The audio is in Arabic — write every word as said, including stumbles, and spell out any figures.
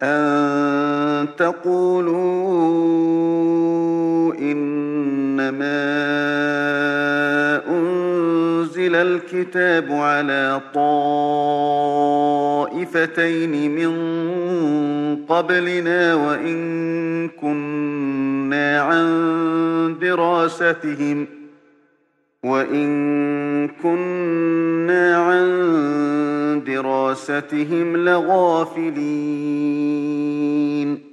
أن تقولوا إنما أنزل الكتاب على طائفتين من قبلنا وإن كنا عن دراستهم وإن كنا عن دراستهم لغافلين